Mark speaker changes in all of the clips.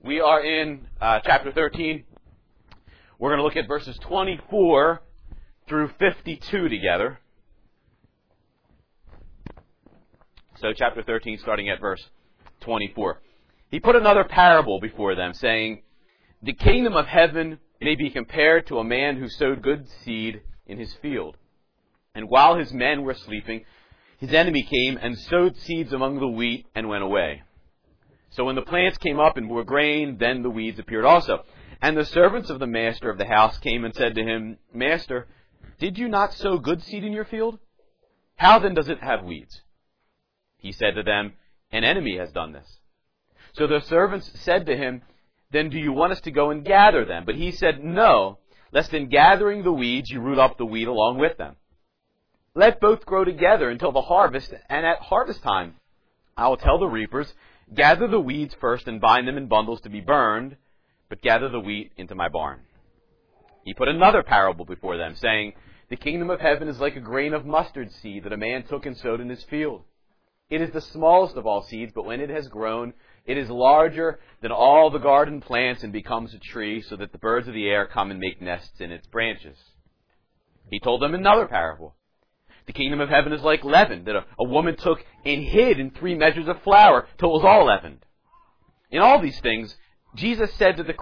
Speaker 1: We are in chapter 13. We're going to look at verses 24 through 52 together. So chapter 13, starting at verse 24. He put another parable before them, saying, "The kingdom of heaven may be compared to a man who sowed good seed in his field. And while his men were sleeping, his enemy came and sowed seeds among the wheat and went away. So when the plants came up and bore grain, then the weeds appeared also. And the servants of the master of the house came and said to him, 'Master, did you not sow good seed in your field? How then does it have weeds?' He said to them, 'An enemy has done this.' So the servants said to him, 'Then do you want us to go and gather them?' But he said, 'No, lest in gathering the weeds you root up the wheat along with them. Let both grow together until the harvest, and at harvest time I will tell the reapers, gather the weeds first and bind them in bundles to be burned, but gather the wheat into my barn.' He put another parable before them, saying, 'The kingdom of heaven is like a grain of mustard seed that a man took and sowed in his field. It is the smallest of all seeds, but when it has grown, it is larger than all the garden plants and becomes a tree, so that the birds of the air come and make nests in its branches.' He told them another parable. 'The kingdom of heaven is like leaven that a woman took and hid in 3 measures of flour till it was all leavened.' In all these things Jesus said to the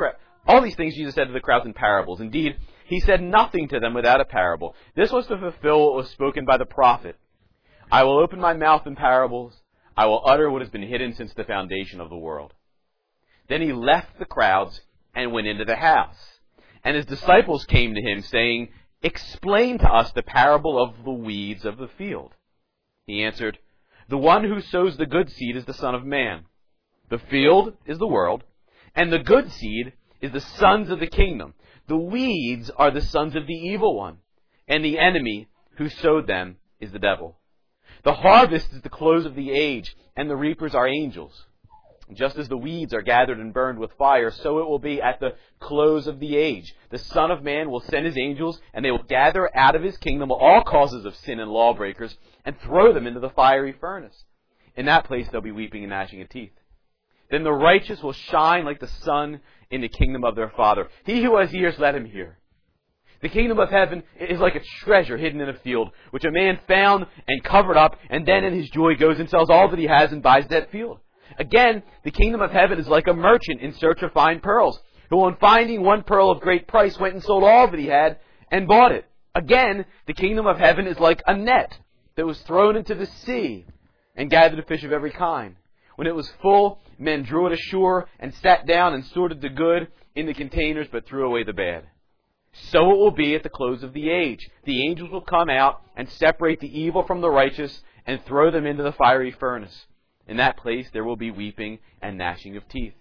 Speaker 1: crowds in parables. Indeed, he said nothing to them without a parable. This was to fulfill what was spoken by the prophet. 'I will open my mouth in parables. I will utter what has been hidden since the foundation of the world.' Then he left the crowds and went into the house. And his disciples came to him, saying, 'Explain to us the parable of the weeds of the field.' He answered, 'The one who sows the good seed is the Son of Man. The field is the world, and the good seed is the sons of the kingdom. The weeds are the sons of the evil one, and the enemy who sowed them is the devil. The harvest is the close of the age, and the reapers are angels. Just as the weeds are gathered and burned with fire, so it will be at the close of the age. The Son of Man will send his angels, and they will gather out of his kingdom all causes of sin and lawbreakers, and throw them into the fiery furnace. In that place there'll be weeping and gnashing of teeth. Then the righteous will shine like the sun in the kingdom of their Father. He who has ears, let him hear. The kingdom of heaven is like a treasure hidden in a field, which a man found and covered up, and then in his joy goes and sells all that he has and buys that field. Again, the kingdom of heaven is like a merchant in search of fine pearls, who on finding one pearl of great price went and sold all that he had and bought it. Again, the kingdom of heaven is like a net that was thrown into the sea and gathered a fish of every kind. When it was full, men drew it ashore and sat down and sorted the good in the containers, but threw away the bad. So it will be at the close of the age. The angels will come out and separate the evil from the righteous and throw them into the fiery furnace. In that place there will be weeping and gnashing of teeth.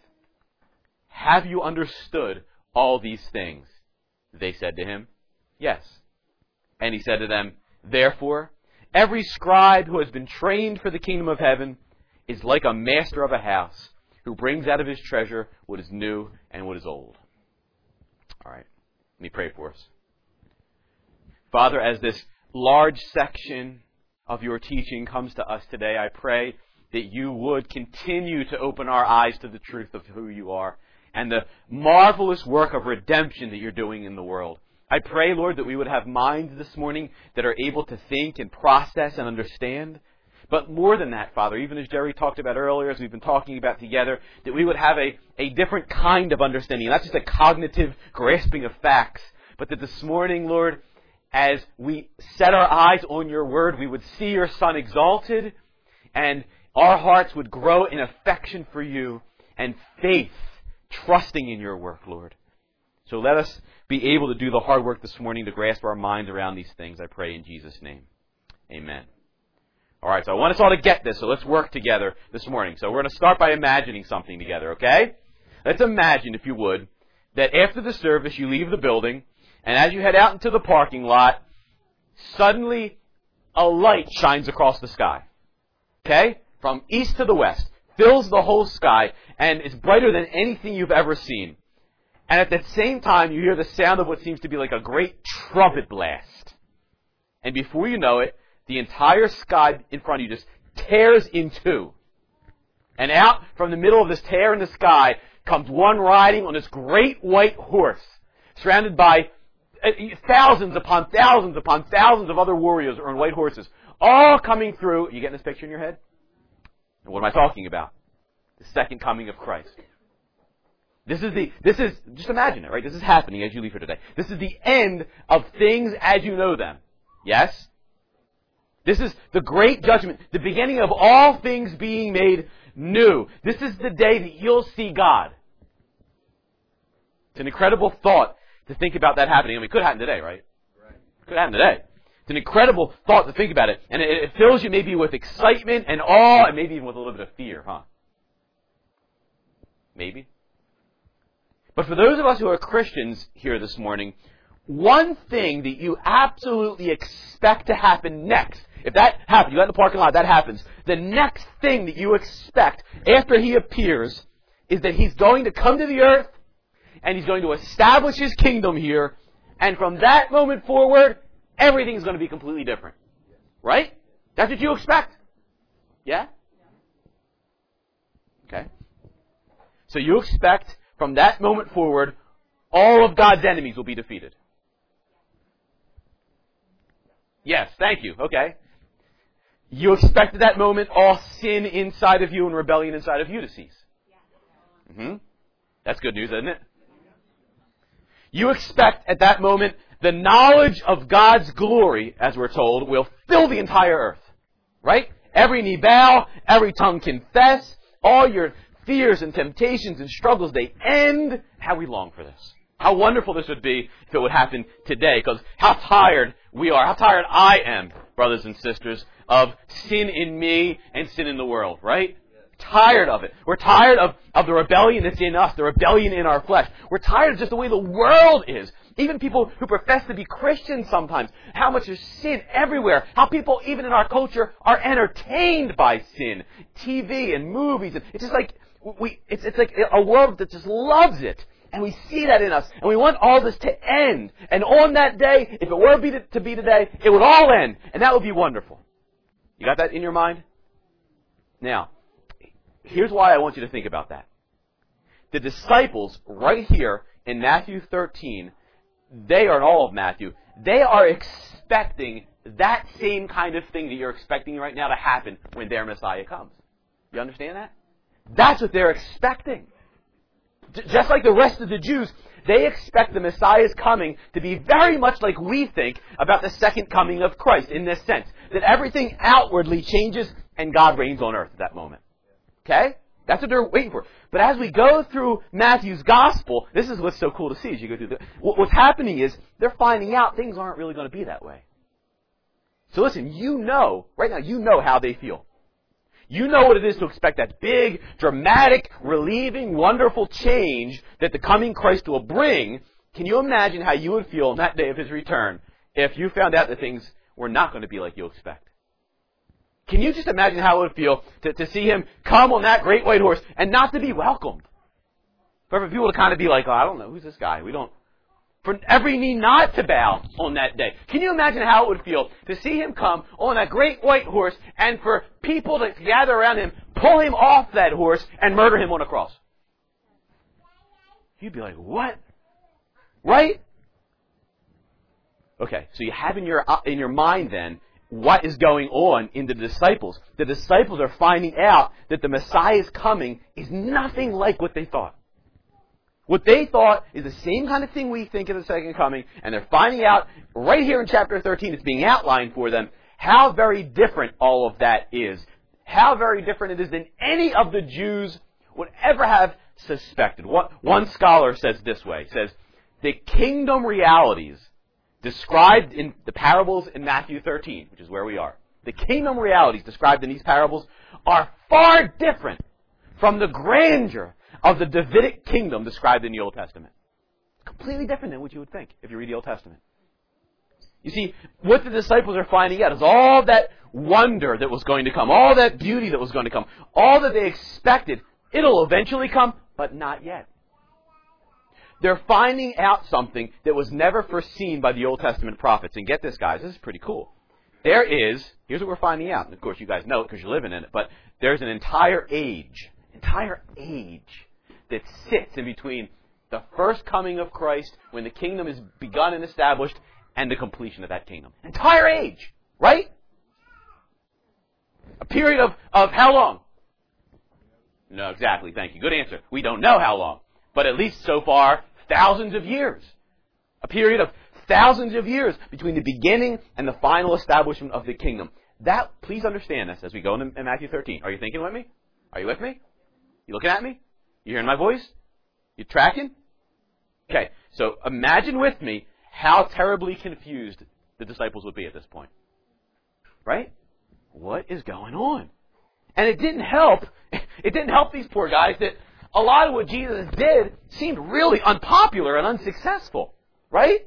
Speaker 1: Have you understood all these things?' They said to him, 'Yes.' And he said to them, 'Therefore, every scribe who has been trained for the kingdom of heaven is like a master of a house who brings out of his treasure what is new and what is old.'" All right, let me pray for us. Father, as this large section of your teaching comes to us today, I pray that you would continue to open our eyes to the truth of who you are and the marvelous work of redemption that you're doing in the world. I pray, Lord, that we would have minds this morning that are able to think and process and understand. But more than that, Father, even as Jerry talked about earlier, as we've been talking about together, that we would have a different kind of understanding, not just a cognitive grasping of facts, but that this morning, Lord, as we set our eyes on your word, we would see your Son exalted, and our hearts would grow in affection for you and faith, trusting in your work, Lord. So let us be able to do the hard work this morning to grasp our minds around these things, I pray in Jesus' name. Amen. All right, so I want us all to get this, so let's work together this morning. So we're going to start by imagining something together, okay? Let's imagine, if you would, that after the service you leave the building, and as you head out into the parking lot, suddenly a light shines across the sky. Okay? From east to the west, fills the whole sky, and is brighter than anything you've ever seen. And at the same time, you hear the sound of what seems to be like a great trumpet blast. And before you know it, the entire sky in front of you just tears in two. And out from the middle of this tear in the sky comes one riding on this great white horse, surrounded by thousands upon thousands upon thousands of other warriors on white horses, all coming through. You getting this picture in your head? What am I talking about? The second coming of Christ. This is, just imagine it, right? This is happening as you leave here today. This is the end of things as you know them. Yes? This is the great judgment, the beginning of all things being made new. This is the day that you'll see God. It's an incredible thought to think about that happening. I mean, it could happen today, right? It could happen today. It's an incredible thought to think about it. And it fills you maybe with excitement and awe and maybe even with a little bit of fear, huh? Maybe. But for those of us who are Christians here this morning, one thing that you absolutely expect to happen next, if that happens, you got in the parking lot, that happens, the next thing that you expect after He appears is that He's going to come to the earth and He's going to establish His kingdom here, and from that moment forward, everything's going to be completely different. Right? That's what you expect. Yeah? Okay. So you expect from that moment forward, all of God's enemies will be defeated. Yes, thank you. Okay. You expect at that moment all sin inside of you and rebellion inside of you to cease. That's good news, isn't it? You expect at that moment the knowledge of God's glory, as we're told, will fill the entire earth. Right? Every knee bow, every tongue confess, all your fears and temptations and struggles, they end. How we long for this. How wonderful this would be if it would happen today, because how tired we are, how tired I am, brothers and sisters, of sin in me and sin in the world, right? Tired of it. We're tired of the rebellion that's in us, the rebellion in our flesh. We're tired of just the way the world is. Even people who profess to be Christians sometimes, how much there's sin everywhere. How people, even in our culture, are entertained by sin. TV and movies. And it's just like, it's like a world that just loves it. And we see that in us. And we want all this to end. And on that day, if it were to be today, it would all end. And that would be wonderful. You got that in your mind? Now, here's why I want you to think about that. The disciples, right here in Matthew 13, they are in all of Matthew, they are expecting that same kind of thing that you're expecting right now to happen when their Messiah comes. You understand that? That's what they're expecting. Just like the rest of the Jews, they expect the Messiah's coming to be very much like we think about the second coming of Christ in this sense. That everything outwardly changes and God reigns on earth at that moment. Okay? That's what they're waiting for. But as we go through Matthew's Gospel, this is what's so cool to see as you go through what's happening is they're finding out things aren't really going to be that way. So listen, right now you know how they feel. You know what it is to expect that big, dramatic, relieving, wonderful change that the coming Christ will bring. Can you imagine how you would feel on that day of His return if you found out that things were not going to be like you expect? Can you just imagine how it would feel to see Him come on that great white horse and not to be welcomed? For people to kind of be like, oh, I don't know, who's this guy? For every knee not to bow on that day. Can you imagine how it would feel to see Him come on that great white horse and for people to gather around Him, pull Him off that horse, and murder Him on a cross? You'd be like, what? Right? Okay, so you have in your mind then what is going on in the disciples. The disciples are finding out that the Messiah's coming is nothing like what they thought. What they thought is the same kind of thing we think of the second coming, and they're finding out right here in chapter 13, it's being outlined for them, how very different all of that is. How very different it is than any of the Jews would ever have suspected. One scholar says this way, says, the kingdom realities described in the parables in Matthew 13, which is where we are, the kingdom realities described in these parables are far different from the grandeur of the Davidic kingdom described in the Old Testament. Completely different than what you would think if you read the Old Testament. You see, what the disciples are finding out is all that wonder that was going to come, all that beauty that was going to come, all that they expected, it'll eventually come, but not yet. They're finding out something that was never foreseen by the Old Testament prophets. And get this, guys, this is pretty cool. Here's what we're finding out. And of course, you guys know it because you're living in it, but there's an entire age that sits in between the first coming of Christ, when the kingdom is begun and established, and the completion of that kingdom. Entire age, right? A period of how long? No, exactly, thank you. Good answer. We don't know how long. But at least so far, thousands of years. A period of thousands of years between the beginning and the final establishment of the kingdom. That, please understand this as we go into Matthew 13. Are you thinking with me? Are you with me? You looking at me? You hearing my voice? You tracking? Okay, so imagine with me how terribly confused the disciples would be at this point. Right? What is going on? And it didn't help these poor guys that a lot of what Jesus did seemed really unpopular and unsuccessful. Right?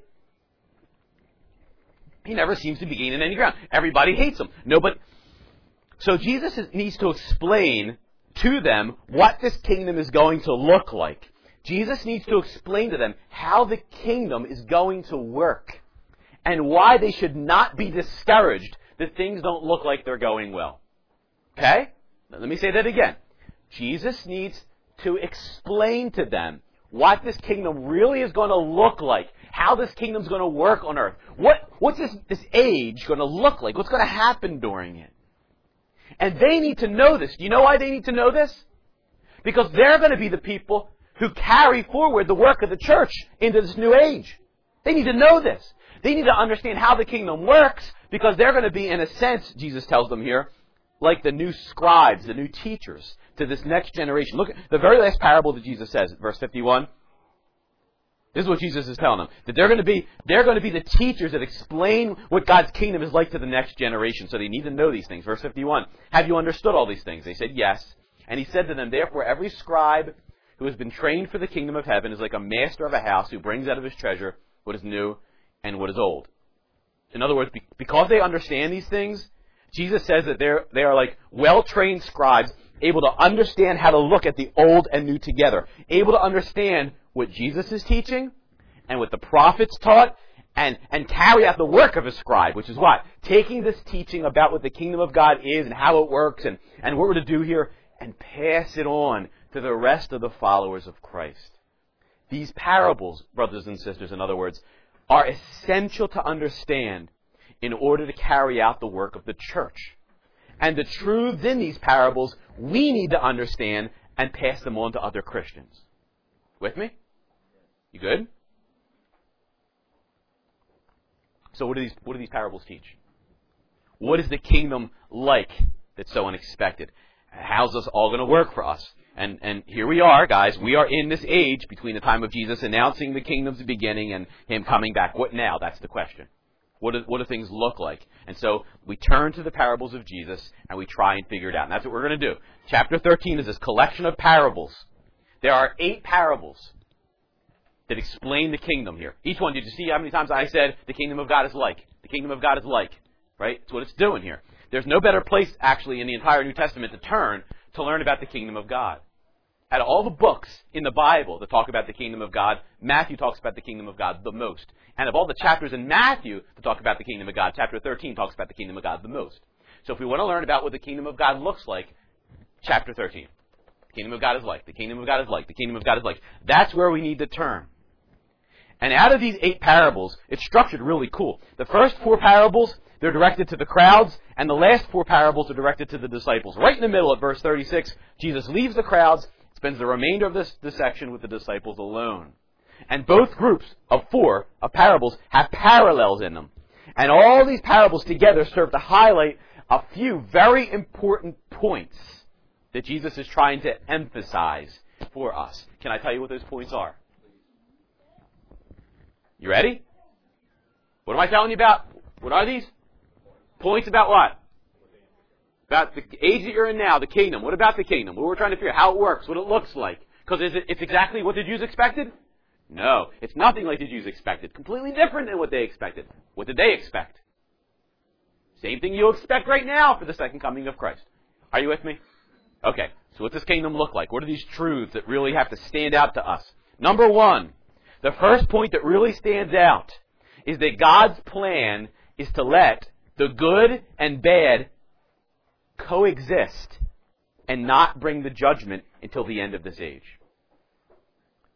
Speaker 1: He never seems to be gaining any ground. Everybody hates him. So Jesus needs to explain to them what this kingdom is going to look like. Jesus needs to explain to them how the kingdom is going to work and why they should not be discouraged that things don't look like they're going well. Okay? Now, let me say that again. Jesus needs to explain to them what this kingdom really is going to look like, how this kingdom is going to work on earth. What's this age going to look like? What's going to happen during it? And they need to know this. Do you know why they need to know this? Because they're going to be the people who carry forward the work of the church into this new age. They need to know this. They need to understand how the kingdom works, because they're going to be, in a sense, Jesus tells them here, like the new scribes, the new teachers to this next generation. Look at the very last parable that Jesus says, verse 51. This is what Jesus is telling them. That they're going to be the teachers that explain what God's kingdom is like to the next generation. So they need to know these things. Verse 51. Have you understood all these things? They said, yes. And he said to them, therefore, every scribe who has been trained for the kingdom of heaven is like a master of a house who brings out of his treasure what is new and what is old. In other words, because they understand these things, Jesus says that they are like well-trained scribes, able to understand how to look at the old and new together, able to understand what Jesus is teaching and what the prophets taught, and carry out the work of a scribe, which is what? Taking this teaching about what the kingdom of God is and how it works and what we're to do here, and pass it on to the rest of the followers of Christ. These parables, brothers and sisters, in other words, are essential to understand in order to carry out the work of the church. And the truths in these parables, we need to understand and pass them on to other Christians. With me? You good? So what do these parables teach? What is the kingdom like that's so unexpected? How's this all going to work for us? And here we are, guys. We are in this age between the time of Jesus announcing the kingdom's beginning and him coming back. What now? That's the question. What do things look like? And so we turn to the parables of Jesus and we try and figure it out. And that's what we're going to do. Chapter 13 is this collection of parables. There are 8 parables that explain the kingdom here. Each one, did you see how many times I said the kingdom of God is like? The kingdom of God is like. Right? That's what it's doing here. There's no better place, actually, in the entire New Testament to turn to learn about the kingdom of God. Out of all the books in the Bible that talk about the kingdom of God, Matthew talks about the kingdom of God the most. And of all the chapters in Matthew that talk about the kingdom of God, chapter 13 talks about the kingdom of God the most. So if we want to learn about what the kingdom of God looks like, chapter 13. The kingdom of God is like. The kingdom of God is like. The kingdom of God is like. That's where we need to turn. And out of these 8 parables, it's structured really cool. The first 4 parables, they're directed to the crowds, and the last 4 parables are directed to the disciples. Right in the middle at verse 36, Jesus leaves the crowds, spends the remainder of this section with the disciples alone. And both groups of 4 of parables have parallels in them. And all these parables together serve to highlight a few very important points that Jesus is trying to emphasize for us. Can I tell you what those points are? You ready? What am I telling you about? What are these? Points about what? About the age that you're in now, the kingdom. What about the kingdom? What we're trying to figure out, how it works, what it looks like. Because it's exactly what the Jews expected? No, it's nothing like the Jews expected. Completely different than what they expected. What did they expect? Same thing you expect right now for the second coming of Christ. Are you with me? Okay, so what does kingdom look like? What are these truths that really have to stand out to us? Number 1, the first point that really stands out is that God's plan is to let the good and bad coexist and not bring the judgment until the end of this age.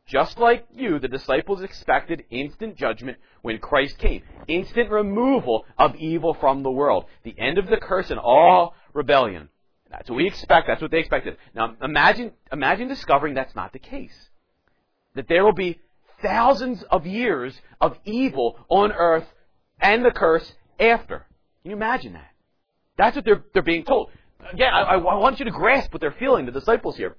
Speaker 1: Just like you, the disciples expected instant judgment when Christ came. Instant removal of evil from the world. The end of the curse and all rebellion. That's what we expect. That's what they expected. Now imagine discovering that's not the case. That there will be thousands of years of evil on earth and the curse after. Can you imagine that? That's what they're being told. Again, I want you to grasp what they're feeling, the disciples here.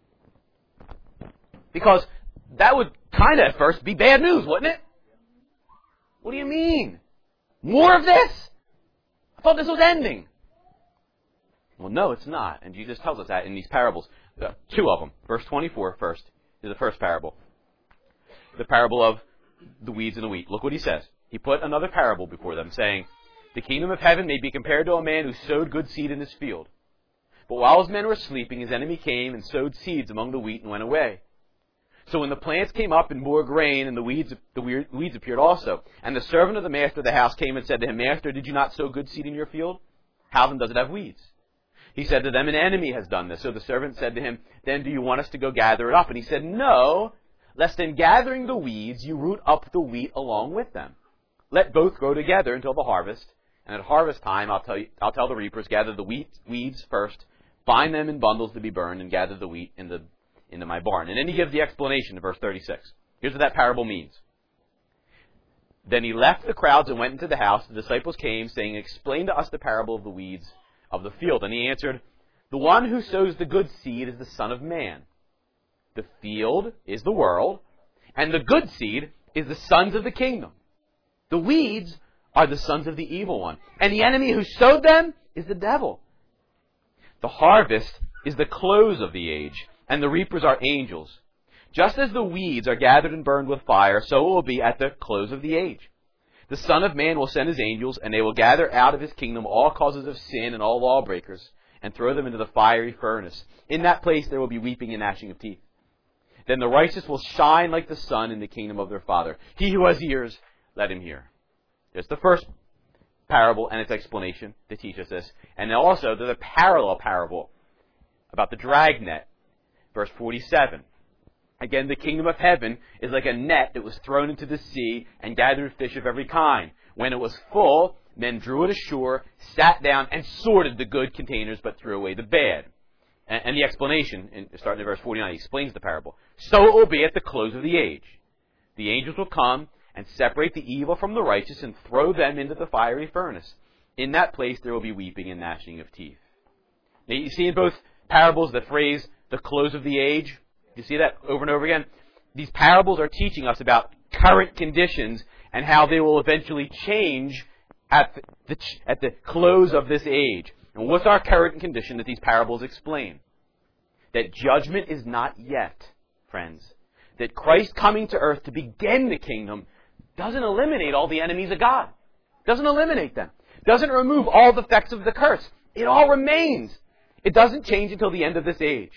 Speaker 1: Because that would kind of at first be bad news, wouldn't it? What do you mean? More of this? I thought this was ending. Well, no, it's not. And Jesus tells us that in these parables. Two of them. Verse 24 first is the first parable. The parable of the weeds and the wheat. Look what he says. He put another parable before them, saying, the kingdom of heaven may be compared to a man who sowed good seed in his field. But while his men were sleeping, his enemy came and sowed seeds among the wheat and went away. So when the plants came up and bore grain, and the weeds appeared also. And the servant of the master of the house came and said to him, Master, did you not sow good seed in your field? How then does it have weeds? He said to them, an enemy has done this. So the servant said to him, then do you want us to go gather it up? And he said, no, lest in gathering the weeds you root up the wheat along with them. Let both grow together until the harvest. And at harvest time I'll tell the reapers, gather the weeds first, bind them in bundles to be burned, and gather the wheat into my barn. And then he gives the explanation in verse 36. Here's what that parable means. Then he left the crowds and went into the house. The disciples came, saying, explain to us the parable of the weeds of the field. And he answered, the one who sows the good seed is the Son of Man. The field is the world, and the good seed is the sons of the kingdom. The weeds are the sons of the evil one, and the enemy who sowed them is the devil. The harvest is the close of the age, and the reapers are angels. Just as the weeds are gathered and burned with fire, so it will be at the close of the age. The Son of Man will send his angels, and they will gather out of his kingdom all causes of sin and all lawbreakers, and throw them into the fiery furnace. In that place there will be weeping and gnashing of teeth. Then the righteous will shine like the sun in the kingdom of their Father. He who has ears, let him hear. There's the first parable and its explanation to teach us this. And also there's a parallel parable about the dragnet. Verse 47. Again, the kingdom of heaven is like a net that was thrown into the sea and gathered fish of every kind. When it was full, men drew it ashore, sat down, and sorted the good containers, but threw away the bad. And the explanation, starting in verse 49, explains the parable. So it will be at the close of the age. The angels will come and separate the evil from the righteous and throw them into the fiery furnace. In that place there will be weeping and gnashing of teeth. Now you see in both parables the phrase, the close of the age. You see that over and over again? These parables are teaching us about current conditions and how they will eventually change at the close of this age. And what's our current condition that these parables explain? That judgment is not yet, friends. That Christ coming to earth to begin the kingdom doesn't eliminate all the enemies of God. Doesn't eliminate them. Doesn't remove all the effects of the curse. It all remains. It doesn't change until the end of this age.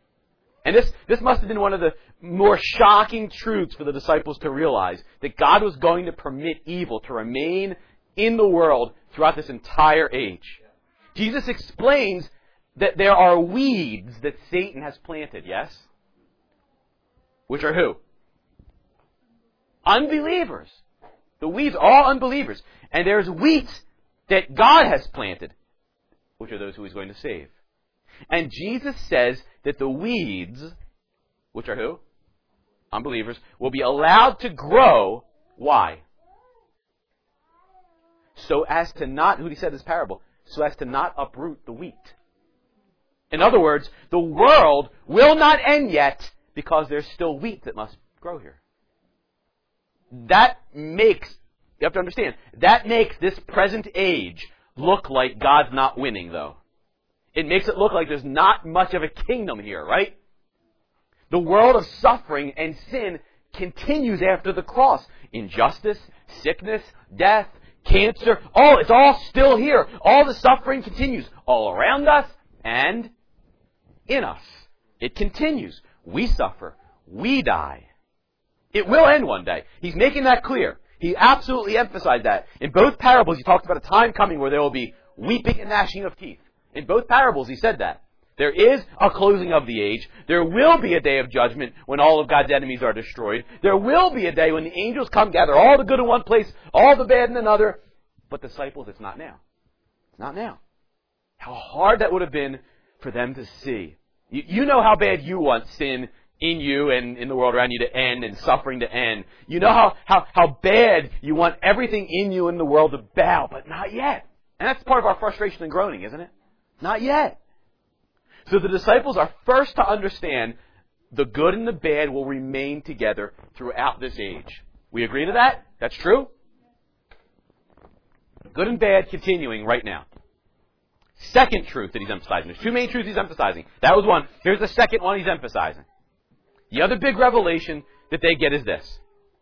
Speaker 1: And this must have been one of the more shocking truths for the disciples to realize, that God was going to permit evil to remain in the world throughout this entire age. Jesus explains that there are weeds that Satan has planted, yes? Which are who? Unbelievers. The weeds are all unbelievers. And there's wheat that God has planted, which are those who he's going to save. And Jesus says that the weeds, which are who? Unbelievers, will be allowed to grow. Why? So as to not, who he said this parable, so as to not uproot the wheat. In other words, the world will not end yet because there's still wheat that must grow here. That makes, you have to understand, that makes this present age look like God's not winning, though. It makes it look like there's not much of a kingdom here, right? The world of suffering and sin continues after the cross. Injustice, sickness, death, cancer, it's all still here. All the suffering continues all around us and in us. It continues. We suffer. We die. It will end one day. He's making that clear. He absolutely emphasized that. In both parables, he talked about a time coming where there will be weeping and gnashing of teeth. In both parables, he said that There is a closing of the age. There will be a day of judgment when all of God's enemies are destroyed. There will be a day when the angels come, gather all the good in one place, all the bad in another. But disciples, it's not now. It's not now. How hard that would have been for them to see. You know how bad you want sin in you and in the world around you to end and suffering to end. You know how bad you want everything in you and the world to bow, but not yet. And that's part of our frustration and groaning, isn't it? Not yet. So the disciples are first to understand the good and the bad will remain together throughout this age. We agree to that? That's true? Good and bad continuing right now. Second truth that he's emphasizing. There's two main truths he's emphasizing. That was one. Here's the second one he's emphasizing. The other big revelation that they get is this.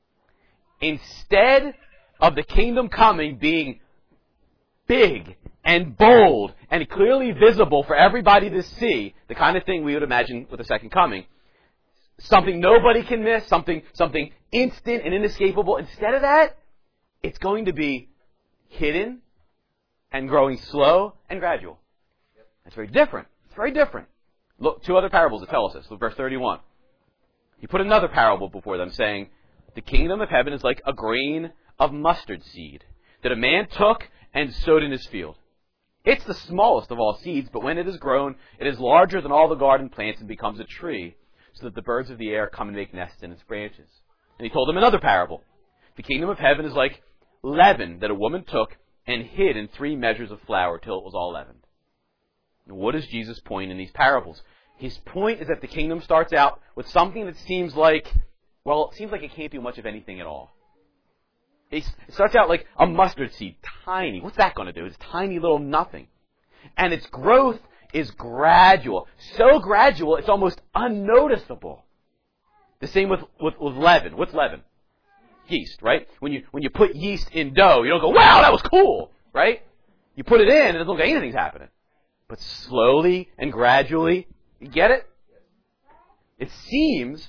Speaker 1: Instead of the kingdom coming being big and bold and clearly visible for everybody to see, the kind of thing we would imagine with the second coming, something nobody can miss, something instant and inescapable. Instead of that, it's going to be hidden and growing slow and gradual. That's very different. It's very different. Look, two other parables that tell us this. Look, verse 31. He put another parable before them, saying, the kingdom of heaven is like a grain of mustard seed that a man took and sowed in his field. It's the smallest of all seeds, but when it is grown, it is larger than all the garden plants and becomes a tree, so that the birds of the air come and make nests in its branches. And he told them another parable. The kingdom of heaven is like leaven that a woman took and hid in 3 measures of flour till it was all leavened. And what is Jesus' point in these parables? His point is that the kingdom starts out with something that seems like it can't do much of anything at all. It starts out like a mustard seed, tiny. What's that going to do? It's tiny little nothing. And its growth is gradual. So gradual, it's almost unnoticeable. The same with leaven. What's leaven? Yeast, right? When you put yeast in dough, you don't go, wow, that was cool, right? You put it in, and it doesn't look like anything's happening. But slowly and gradually, you get it? It seems,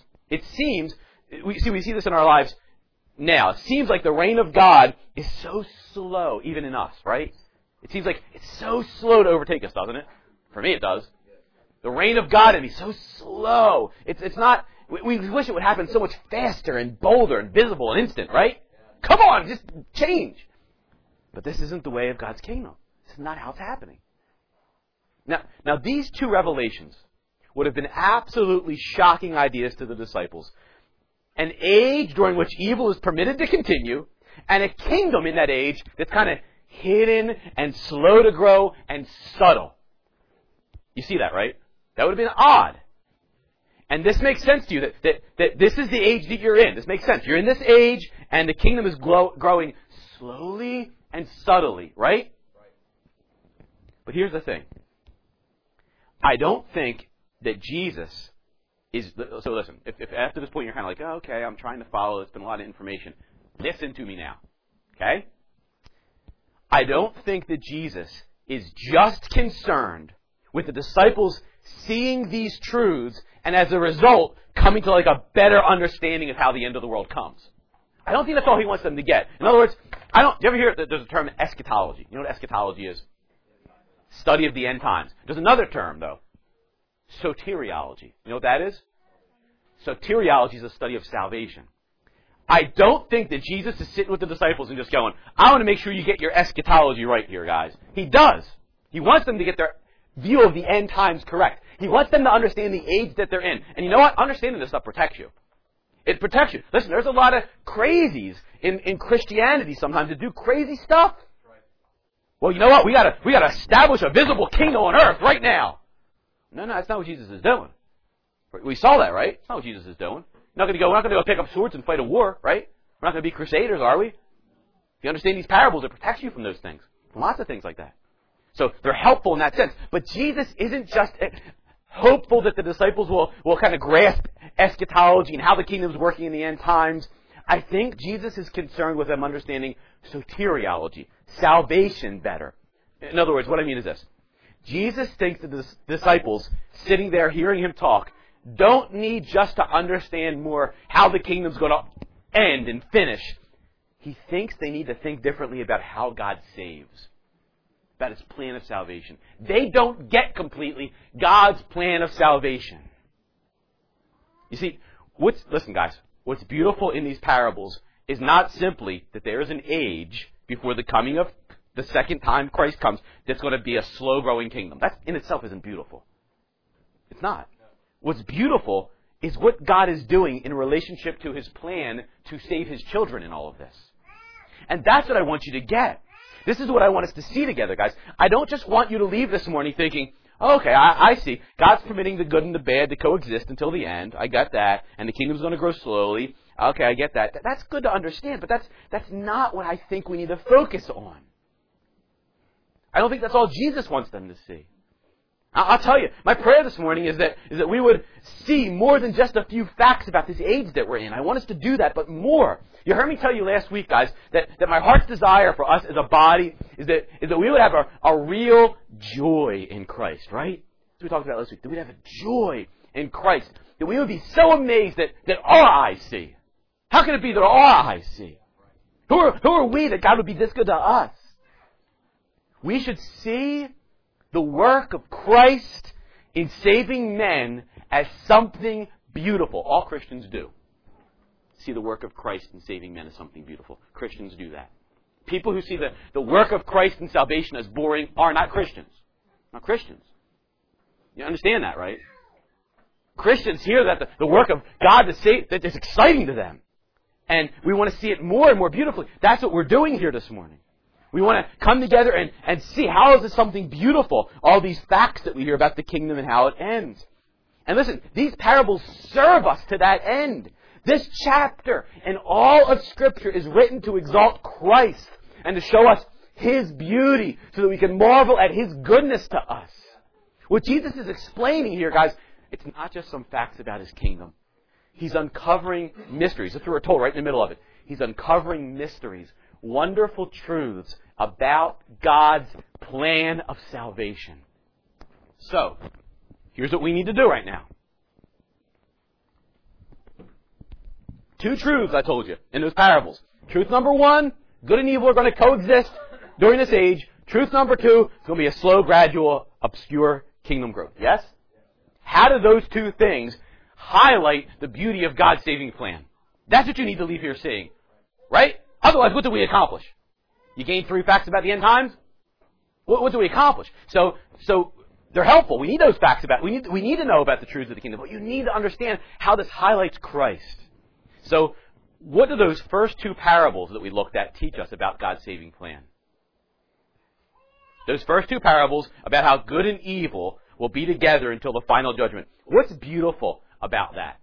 Speaker 1: we see this in our lives now. It seems like the reign of God is so slow, even in us, right? It seems like it's so slow to overtake us, doesn't it? For me, it does. The reign of God in me, so slow. It's not, we wish it would happen so much faster and bolder and visible and instant, right? Come on, just change. But this isn't the way of God's kingdom. This is not how it's happening. Now these two revelations would have been absolutely shocking ideas to the disciples. An age during which evil is permitted to continue, and a kingdom in that age that's kind of hidden and slow to grow and subtle. You see that, right? That would have been odd. And this makes sense to you, that this is the age that you're in. This makes sense. You're in this age, and the kingdom is growing slowly and subtly, right? But here's the thing. I don't think that Jesus is... So listen, if after this point you're kind of like, oh, okay, I'm trying to follow, it's been a lot of information. Listen to me now, okay? I don't think that Jesus is just concerned with the disciples seeing these truths and as a result coming to like a better understanding of how the end of the world comes. I don't think that's all he wants them to get. In other words, do you ever hear that there's a term eschatology? You know what eschatology is? Study of the end times. There's another term, though. Soteriology. You know what that is? Soteriology is a study of salvation. I don't think that Jesus is sitting with the disciples and just going, I want to make sure you get your eschatology right here, guys. He does. He wants them to get their view of the end times correct. He wants them to understand the age that they're in. And you know what? Understanding this stuff protects you. It protects you. Listen, there's a lot of crazies in Christianity sometimes that do crazy stuff. Well, you know what? We gotta establish a visible kingdom on earth right now. No, that's not what Jesus is doing. We saw that, right? That's not what Jesus is doing. We're not going to go pick up swords and fight a war, right? We're not going to be crusaders, are we? If you understand these parables, it protects you from those things. From lots of things like that. So they're helpful in that sense. But Jesus isn't just hopeful that the disciples will kind of grasp eschatology and how the kingdom's working in the end times. I think Jesus is concerned with them understanding soteriology, salvation better. In other words, what I mean is this. Jesus thinks that the disciples sitting there hearing him talk don't need just to understand more how the kingdom's going to end and finish. He thinks they need to think differently about how God saves. about His plan of salvation. They don't get completely God's plan of salvation. You see, listen guys, what's beautiful in these parables is not simply that there is an age before the coming of the second time Christ comes that's going to be a slow-growing kingdom. That in itself isn't beautiful. It's not. What's beautiful is what God is doing in relationship to His plan to save His children in all of this. And that's what I want you to get. This is what I want us to see together, guys. I don't just want you to leave this morning thinking, oh, okay, I see. God's permitting the good and the bad to coexist until the end. I got that. And the kingdom's going to grow slowly. Okay, I get that. That's good to understand, but that's not what I think we need to focus on. I don't think that's all Jesus wants them to see. I'll tell you, my prayer this morning is that we would see more than just a few facts about this age that we're in. I want us to do that, but more. You heard me tell you last week, guys, that my heart's desire for us as a body is that we would have a real joy in Christ, right? As we talked about last week, that we'd have a joy in Christ. That we would be so amazed that our eyes see. How can it be that our eyes see? Who are we that God would be this good to us? We should see the work of Christ in saving men as something beautiful. All Christians do. See the work of Christ in saving men as something beautiful. Christians do that. People who see the work of Christ in salvation as boring are not Christians. Not Christians. You understand that, right? Christians hear that the work of God to save, that is exciting to them. And we want to see it more and more beautifully. That's what we're doing here this morning. We want to come together and see how is this something beautiful, all these facts that we hear about the kingdom and how it ends. And listen, these parables serve us to that end. This chapter and all of Scripture is written to exalt Christ and to show us His beauty so that we can marvel at His goodness to us. What Jesus is explaining here, guys, it's not just some facts about His kingdom. He's uncovering mysteries. That's what we're told right in the middle of it. He's uncovering mysteries. Wonderful truths about God's plan of salvation. So, here's what we need to do right now. 2 truths, I told you, in those parables. Truth number 1, good and evil are going to coexist during this age. Truth number 2, it's going to be a slow, gradual, obscure kingdom growth. Yes? How do those 2 things highlight the beauty of God's saving plan? That's what you need to leave here seeing. Right? Otherwise, what do we accomplish? You gain 3 facts about the end times? What do we accomplish? So they're helpful. We need those facts about. We need to know about the truths of the kingdom. But you need to understand how this highlights Christ. So, what do those first 2 parables that we looked at teach us about God's saving plan? Those first 2 parables about how good and evil will be together until the final judgment. What's beautiful about that?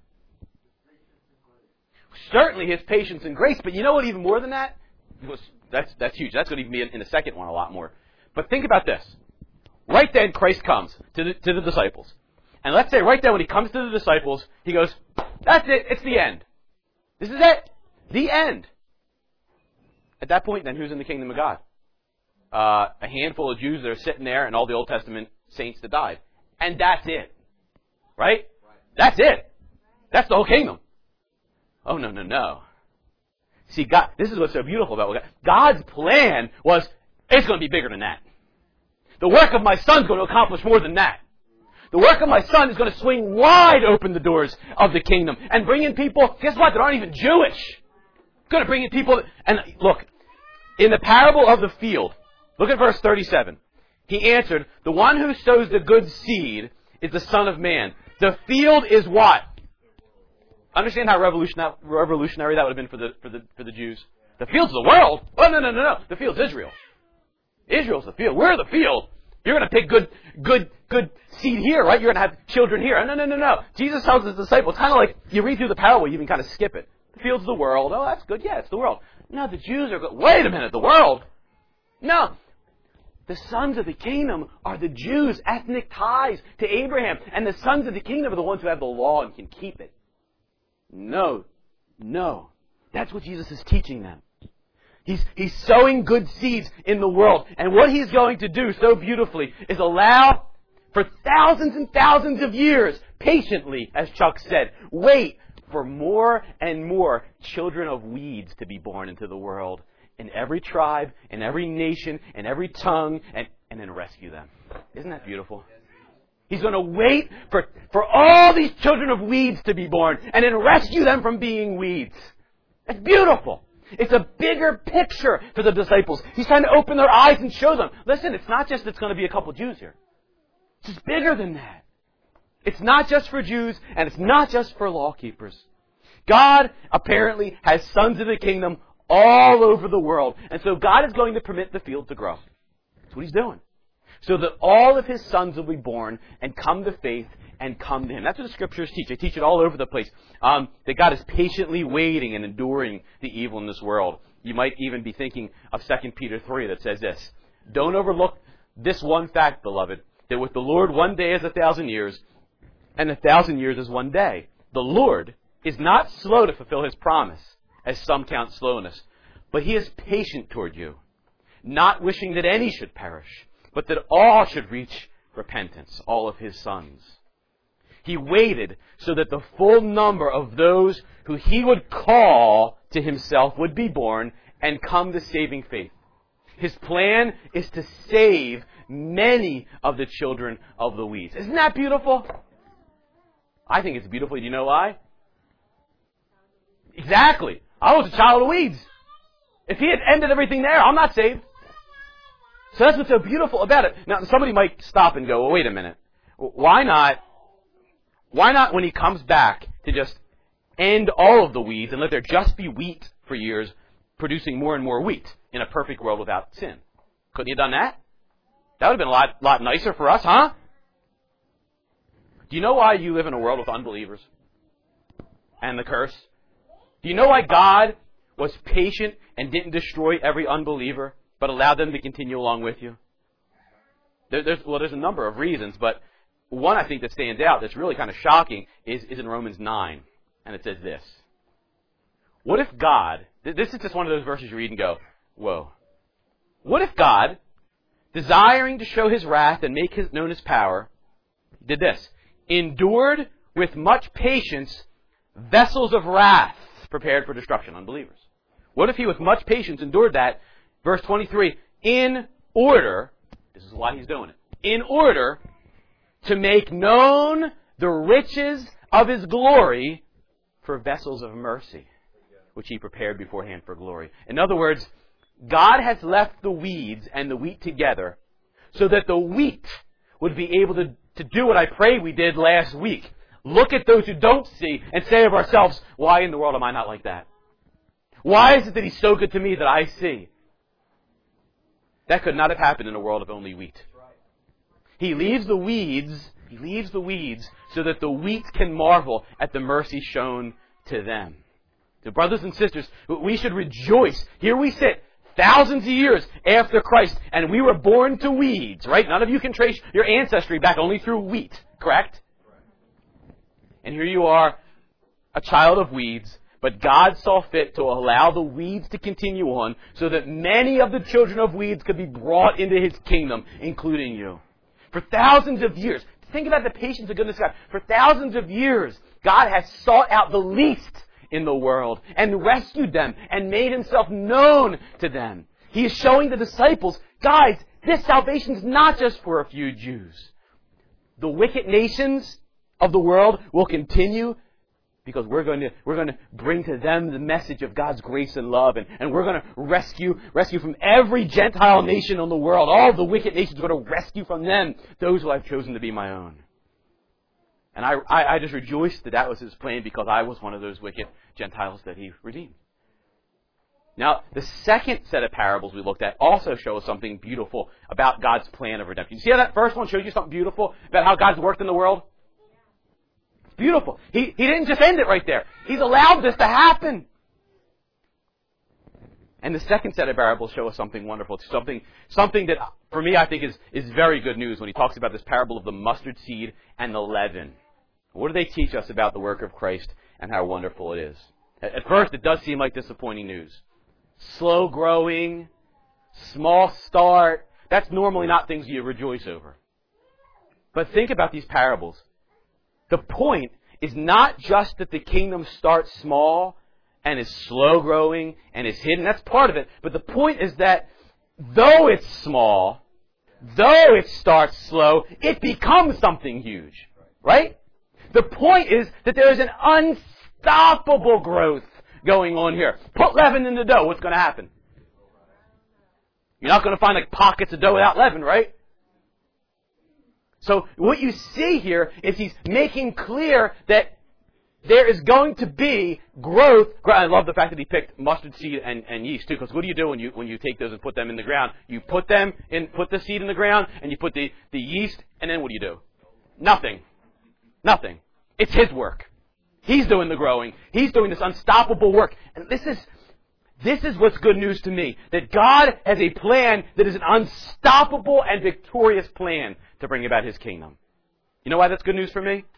Speaker 1: Certainly His patience and grace, but you know what? Even more than that, that's huge. That's going to even be in the second one a lot more. But think about this. Right then, Christ comes to the disciples. And let's say right then when He comes to the disciples, He goes, that's it, it's the end. This is it. The end. At that point, then, who's in the kingdom of God? A handful of Jews that are sitting there and all the Old Testament saints that died. And that's it. Right? That's it. That's the whole kingdom. Oh, no. See, God, this is what's so beautiful about God. God's plan was, it's going to be bigger than that. The work of my Son's going to accomplish more than that. The work of my Son is going to swing wide open the doors of the kingdom and bring in people, guess what, that aren't even Jewish. Going to bring in people, and look, in the parable of the field, look at verse 37. He answered, the one who sows the good seed is the Son of Man. The field is what? Understand how revolutionary that would have been for the Jews? The field's the world. Oh, no. The field's Israel. Israel's the field. We're the field. You're going to pick good seed here, right? You're going to have children here. No. Jesus tells His disciples, kind of like you read through the parable, you even kind of skip it. The field's the world. Oh, that's good. Yeah, it's the world. No, the Jews are good. Wait a minute, the world? No. The sons of the kingdom are the Jews' ethnic ties to Abraham. And the sons of the kingdom are the ones who have the law and can keep it. No. That's what Jesus is teaching them. He's sowing good seeds in the world. And what He's going to do so beautifully is allow for thousands and thousands of years, patiently, as Chuck said, wait for more and more children of weeds to be born into the world. in every tribe, in every nation, in every tongue, and then rescue them. Isn't that beautiful? He's going to wait for all these children of weeds to be born and then rescue them from being weeds. It's beautiful. It's a bigger picture for the disciples. He's trying to open their eyes and show them, listen, it's not just it's going to be a couple Jews here. It's just bigger than that. It's not just for Jews, and it's not just for law keepers. God apparently has sons of the kingdom all over the world. And so God is going to permit the field to grow. That's what He's doing. So that all of His sons will be born and come to faith and come to Him. That's what the Scriptures teach. They teach it all over the place. That God is patiently waiting and enduring the evil in this world. You might even be thinking of 2 Peter 3 that says this. Don't overlook this one fact, beloved, that with the Lord 1 day is 1,000 years, and 1,000 years is 1 day. The Lord is not slow to fulfill His promise, as some count slowness, but He is patient toward you, not wishing that any should perish, but that all should reach repentance, all of His sons. He waited so that the full number of those who He would call to Himself would be born and come to saving faith. His plan is to save many of the children of the weeds. Isn't that beautiful? I think it's beautiful. Do you know why? Exactly. I was a child of weeds. If He had ended everything there, I'm not saved. So that's what's so beautiful about it. Now, somebody might stop and go, well, wait a minute. Why not when He comes back to just end all of the weeds and let there just be wheat for years, producing more and more wheat in a perfect world without sin? Couldn't He have done that? That would have been a lot nicer for us, huh? Do you know why you live in a world with unbelievers and the curse? Do you know why God was patient and didn't destroy every unbeliever, but allowed them to continue along with you? There's a number of reasons, but one I think that stands out that's really kind of shocking is in Romans 9, and it says this. What if God, this is just one of those verses you read and go, whoa. What if God, desiring to show His wrath and make known His power, did this? Endured with much patience vessels of wrath prepared for destruction, unbelievers. What if He with much patience endured that? Verse 23, in order, this is why He's doing it, in order to make known the riches of His glory for vessels of mercy, which He prepared beforehand for glory. In other words, God has left the weeds and the wheat together so that the wheat would be able to do what I pray we did last week. Look at those who don't see and say of ourselves, why in the world am I not like that? Why is it that He's so good to me that I see? That could not have happened in a world of only wheat. He leaves the weeds so that the wheat can marvel at the mercy shown to them. So brothers and sisters, we should rejoice. Here we sit, thousands of years after Christ, and we were born to weeds, right? None of you can trace your ancestry back only through wheat, correct? And here you are, a child of weeds, but God saw fit to allow the weeds to continue on so that many of the children of weeds could be brought into His kingdom, including you. For thousands of years, think about the patience and goodness of God. For thousands of years, God has sought out the least in the world and rescued them and made Himself known to them. He is showing the disciples, guys, this salvation is not just for a few Jews. The wicked nations of the world will continue because we're going to bring to them the message of God's grace and love, and we're going to rescue from every Gentile nation in the world. All the wicked nations are going to rescue from them those who I've chosen to be my own. And I just rejoiced that was His plan because I was one of those wicked Gentiles that He redeemed. Now, the second set of parables we looked at also show us something beautiful about God's plan of redemption. You see how that first one showed you something beautiful about how God's worked in the world? It's beautiful. He didn't just end it right there. He's allowed this to happen. And the second set of parables show us something wonderful. Something that, for me, I think is very good news when He talks about this parable of the mustard seed and the leaven. What do they teach us about the work of Christ and how wonderful it is? At first, it does seem like disappointing news. Slow growing, small start. That's normally not things you rejoice over. But think about these parables. The point is not just that the kingdom starts small and is slow growing and is hidden. That's part of it. But the point is that though it's small, though it starts slow, it becomes something huge. Right? The point is that there is an unstoppable growth going on here. Put leaven in the dough. What's going to happen? You're not going to find like pockets of dough without leaven, right? So what you see here is he's making clear that there is going to be growth. I love the fact that he picked mustard seed and yeast too, because what do you do when you take those and put them in the ground? You put the seed in the ground, and you put the yeast, and then what do? Nothing. Nothing. It's his work. He's doing the growing. He's doing this unstoppable work. And this is what's good news to me. That God has a plan that is an unstoppable and victorious plan to bring about His kingdom. You know why that's good news for me?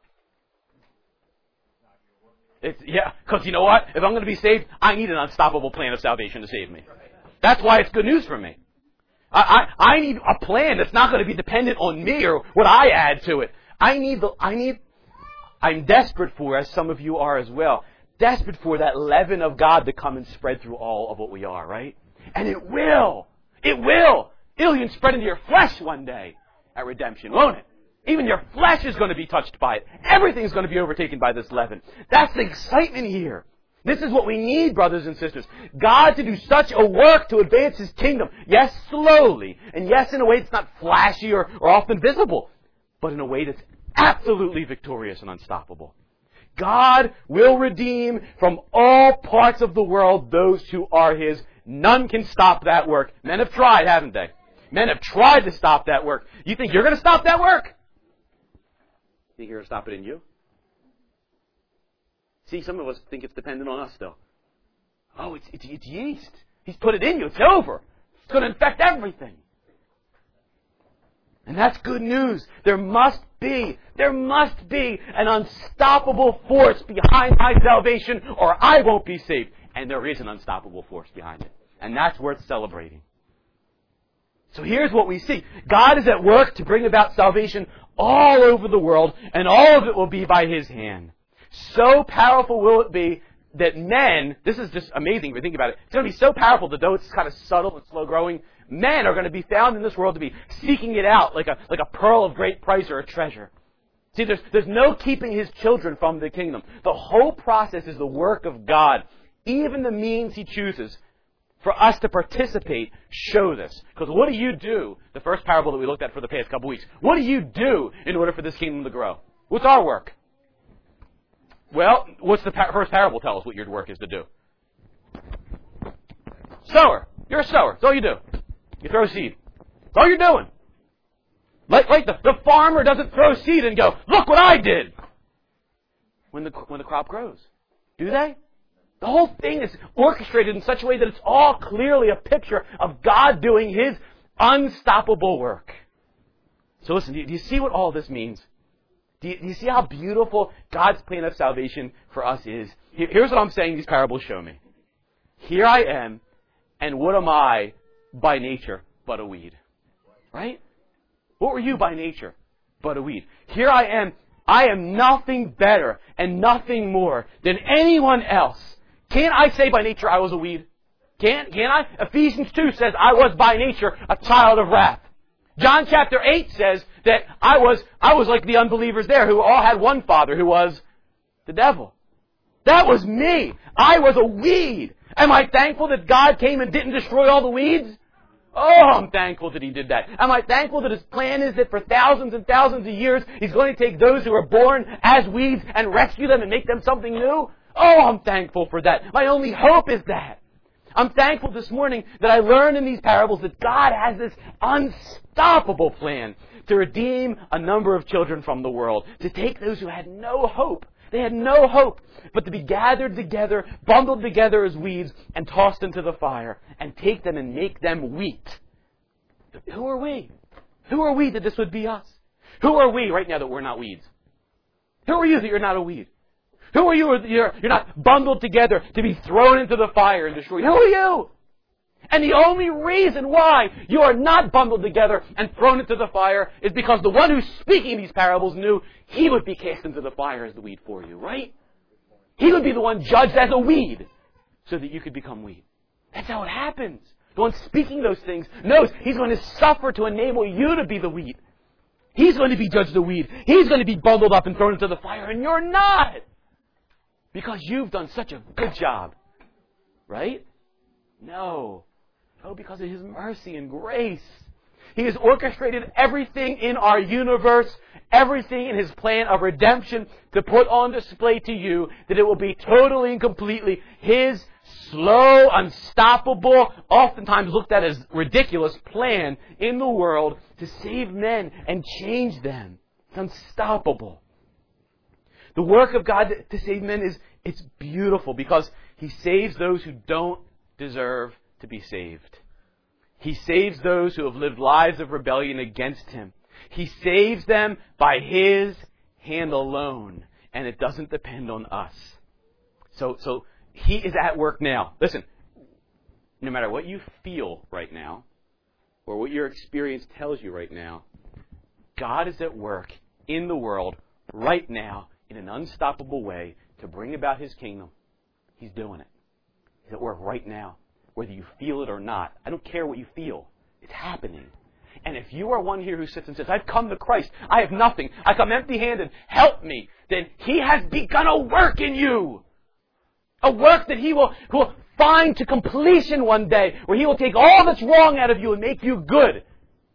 Speaker 1: Because you know what? If I'm going to be saved, I need an unstoppable plan of salvation to save me. That's why it's good news for me. I need a plan that's not going to be dependent on me or what I add to it. I'm desperate for, as some of you are as well, desperate for that leaven of God to come and spread through all of what we are, right? And it will. It will. It'll even spread into your flesh one day at redemption, won't it? Even your flesh is going to be touched by it. Everything's going to be overtaken by this leaven. That's the excitement here. This is what we need, brothers and sisters. God to do such a work to advance His kingdom. Yes, slowly. And yes, in a way that's not flashy or often visible. But in a way that's absolutely victorious and unstoppable. God will redeem from all parts of the world those who are His. None can stop that work. Men have tried, haven't they? Men have tried to stop that work. You think you're going to stop that work? Think you're going to stop it in you? See, some of us think it's dependent on us still. Oh, it's yeast. He's put it in you. It's over. It's going to infect everything. And that's good news. There must be an unstoppable force behind my salvation, or I won't be saved. And there is an unstoppable force behind it. And that's worth celebrating. So here's what we see. God is at work to bring about salvation all over the world, and all of it will be by His hand. So powerful will it be that men, this is just amazing if you think about it, it's going to be so powerful that though it's kind of subtle and slow growing, men are going to be found in this world to be seeking it out like a pearl of great price or a treasure. See, there's no keeping His children from the kingdom. The whole process is the work of God. Even the means He chooses for us to participate show this. Because what do you do, the first parable that we looked at for the past couple weeks, what do you do in order for this kingdom to grow? What's our work? Well, what's the first parable tell us what your work is to do? Sower. You're a sower. That's all you do. You throw seed. That's all you're doing. Like the farmer doesn't throw seed and go, look what I did, when the crop grows. Do they? The whole thing is orchestrated in such a way that it's all clearly a picture of God doing His unstoppable work. So listen, do you see what all this means? Do you see how beautiful God's plan of salvation for us is? Here's what I'm saying these parables show me. Here I am, and what am I by nature but a weed? Right? What were you by nature but a weed? Here I am nothing better and nothing more than anyone else. Can't I say by nature I was a weed? Can't I? Ephesians 2 says I was by nature a child of wrath. John chapter 8 says that I was like the unbelievers there who all had one father who was the devil. That was me. I was a weed. Am I thankful that God came and didn't destroy all the weeds? Oh, I'm thankful that He did that. Am I thankful that His plan is that for thousands and thousands of years He's going to take those who are born as weeds and rescue them and make them something new? Oh, I'm thankful for that. My only hope is that. I'm thankful this morning that I learned in these parables that God has this unstoppable plan to redeem a number of children from the world, to take those who had no hope. They had no hope but to be gathered together, bundled together as weeds, and tossed into the fire, and take them and make them wheat. Who are we? Who are we that this would be us? Who are we right now that we're not weeds? Who are you that you're not a weed? Who are you that you're not bundled together to be thrown into the fire and destroyed? Who are you? And the only reason why you are not bundled together and thrown into the fire is because the one who's speaking these parables knew He would be cast into the fire as the weed for you, right? He would be the one judged as a weed so that you could become wheat. That's how it happens. The one speaking those things knows He's going to suffer to enable you to be the wheat. He's going to be judged the weed. He's going to be bundled up and thrown into the fire, and you're not. Because you've done such a good job. Right? No. Oh, because of His mercy and grace. He has orchestrated everything in our universe, everything in His plan of redemption to put on display to you that it will be totally and completely His slow, unstoppable, oftentimes looked at as ridiculous plan in the world to save men and change them. It's unstoppable. The work of God to save men it's beautiful because He saves those who don't deserve to be saved. He saves those who have lived lives of rebellion against Him. He saves them by His hand alone, and it doesn't depend on us. So He is at work now. Listen, no matter what you feel right now, or what your experience tells you right now, God is at work in the world right now in an unstoppable way to bring about His kingdom. He's doing it. He's at work right now, whether you feel it or not. I don't care what you feel. It's happening. And if you are one here who sits and says, I've come to Christ, I have nothing, I come empty-handed, help me, then He has begun a work in you. A work that He will find to completion one day, where He will take all that's wrong out of you and make you good.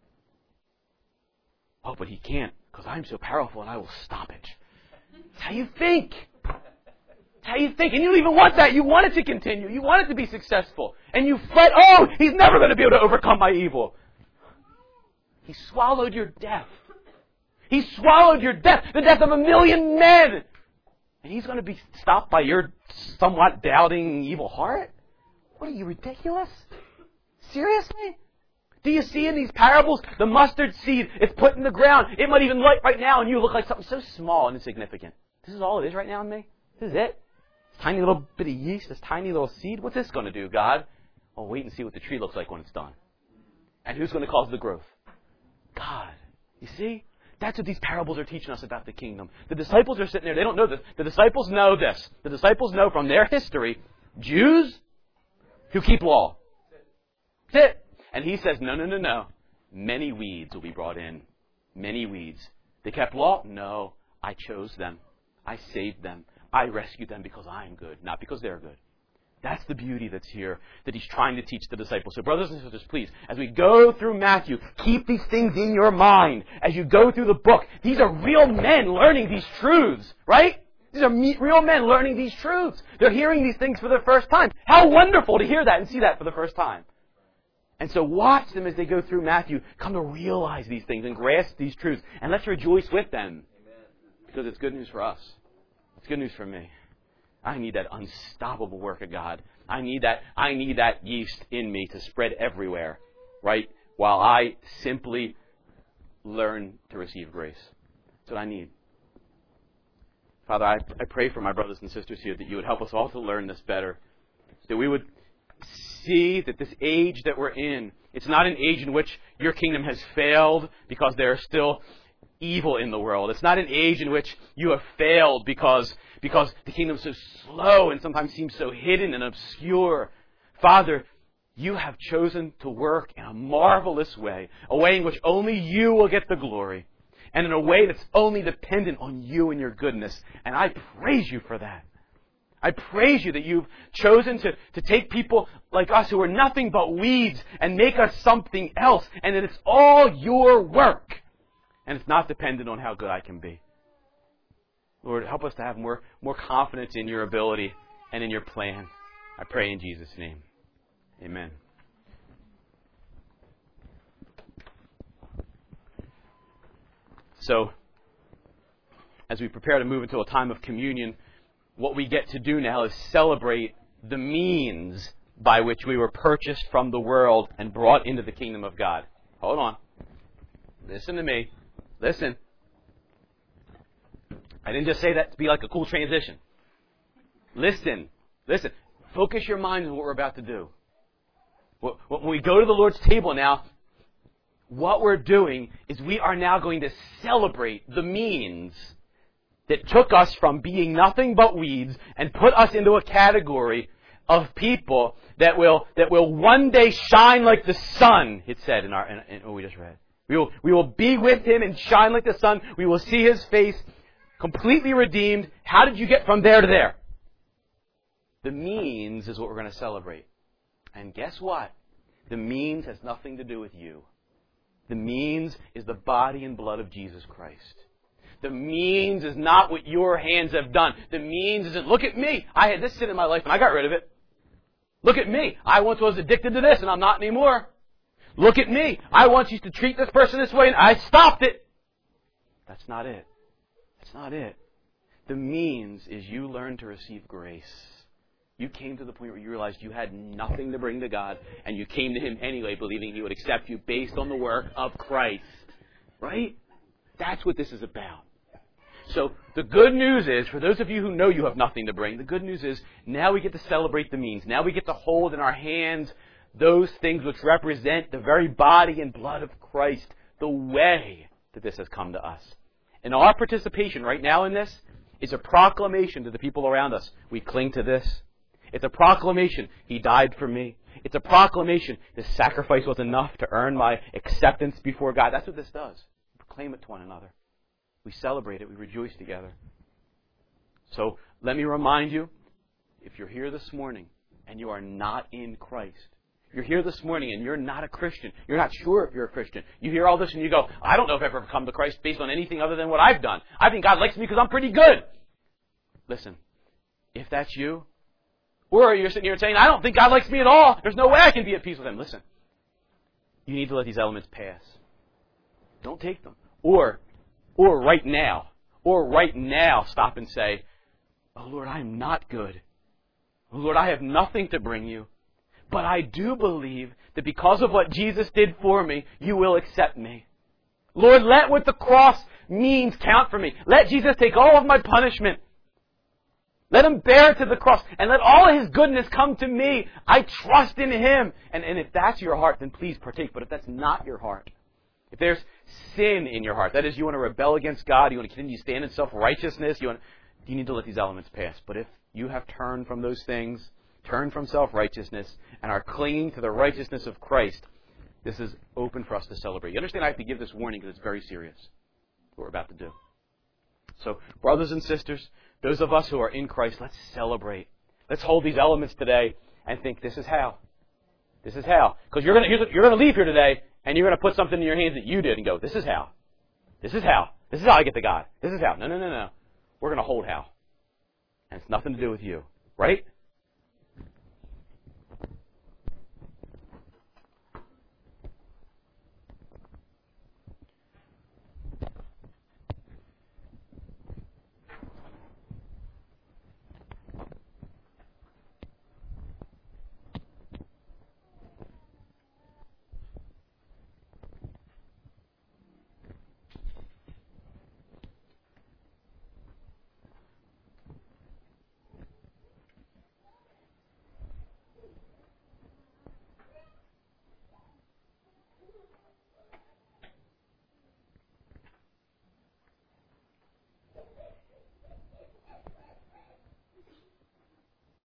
Speaker 1: Oh, but He can't, because I'm so powerful and I will stop it. That's how you think. That's how you think. And you don't even want that. You want it to continue. You want it to be successful. And you fret, oh, He's never going to be able to overcome my evil. He swallowed your death. He swallowed your death, the death of 1 million men. And He's going to be stopped by your somewhat doubting evil heart? What are you, ridiculous? Seriously? Do you see in these parables, the mustard seed is put in the ground. It might even light right now and you look like something so small and insignificant. This is all it is right now in me? This is it? This tiny little bit of yeast, this tiny little seed? What's this going to do, God? Well, wait and see what the tree looks like when it's done. And who's going to cause the growth? God. You see? That's what these parables are teaching us about the kingdom. The disciples are sitting there. They don't know this. The disciples know this. The disciples know from their history, Jews who keep law. That's it. And He says, no. Many weeds will be brought in. Many weeds. They kept law? No. I chose them. I saved them. I rescued them because I am good, not because they're good. That's the beauty that's here, that He's trying to teach the disciples. So brothers and sisters, please, as we go through Matthew, keep these things in your mind. As you go through the book, these are real men learning these truths, right? These are real men learning these truths. They're hearing these things for the first time. How wonderful to hear that and see that for the first time. And so watch them as they go through Matthew, come to realize these things and grasp these truths. And let's rejoice with them. Because it's good news for us. It's good news for me. I need that unstoppable work of God. I need that yeast in me to spread everywhere, right? While I simply learn to receive grace. That's what I need. Father, I pray for my brothers and sisters here that You would help us all to learn this better. That we would see that this age that we're in, it's not an age in which Your kingdom has failed because there are still evil in the world. It's not an age in which You have failed because the kingdom is so slow and sometimes seems so hidden and obscure. Father, You have chosen to work in a marvelous way, a way in which only You will get the glory, and in a way that's only dependent on You and Your goodness. And I praise You for that. I praise You that You've chosen to take people like us who are nothing but weeds and make us something else, and that it's all Your work. And it's not dependent on how good I can be. Lord, help us to have more confidence in Your ability and in Your plan. I pray in Jesus' name. Amen. So, as we prepare to move into a time of communion, what we get to do now is celebrate the means by which we were purchased from the world and brought into the kingdom of God. Hold on. Listen to me. Listen. I didn't just say that to be like a cool transition. Listen. Focus your mind on what we're about to do. When we go to the Lord's table now, what we're doing is we are now going to celebrate the means that took us from being nothing but weeds and put us into a category of people that will one day shine like the sun, it said in what we just read. We will be with Him and shine like the sun. We will see His face, completely redeemed. How did you get from there to there? The means is what we're going to celebrate. And guess what? The means has nothing to do with you. The means is the body and blood of Jesus Christ. The means is not what your hands have done. The means isn't, look at me. I had this sin in my life and I got rid of it. Look at me. I once was addicted to this and I'm not anymore. Look at me. I once used to treat this person this way and I stopped it. That's not it. That's not it. The means is you learn to receive grace. You came to the point where you realized you had nothing to bring to God, and you came to Him anyway, believing He would accept you based on the work of Christ. Right? That's what this is about. So the good news is, for those of you who know you have nothing to bring, the good news is now we get to celebrate the means. Now we get to hold in our hands those things which represent the very body and blood of Christ, the way that this has come to us. And our participation right now in this is a proclamation to the people around us. We cling to this. It's a proclamation. He died for me. It's a proclamation. His sacrifice was enough to earn my acceptance before God. That's what this does. We proclaim it to one another. We celebrate it. We rejoice together. So let me remind you, if you're here this morning and you are not in Christ, if you're here this morning and you're not a Christian, you're not sure if you're a Christian, you hear all this and you go, I don't know if I've ever come to Christ based on anything other than what I've done. I think God likes me because I'm pretty good. Listen, if that's you, or you're sitting here saying, I don't think God likes me at all. There's no way I can be at peace with Him. Listen, you need to let these elements pass. Don't take them. Or right now, stop and say, oh Lord, I am not good. Oh Lord, I have nothing to bring you. But I do believe that because of what Jesus did for me, you will accept me. Lord, let what the cross means count for me. Let Jesus take all of my punishment. Let Him bear to the cross and let all of His goodness come to me. I trust in Him. And if that's your heart, then please partake. But if that's not your heart, if there's sin in your heart, that is, you want to rebel against God, you want to continue to stand in self-righteousness, you need to let these elements pass. But if you have turned from those things, turned from self-righteousness, and are clinging to the righteousness of Christ, this is open for us to celebrate. You understand I have to give this warning because it's very serious, what we're about to do. So, brothers and sisters, those of us who are in Christ, let's celebrate. Let's hold these elements today and think, this is how. This is how. Because you're going to leave here today and you're going to put something in your hands that you did and go, this is how. This is how. This is how I get to God. This is how. No. We're going to hold how. And it's nothing to do with you. Right?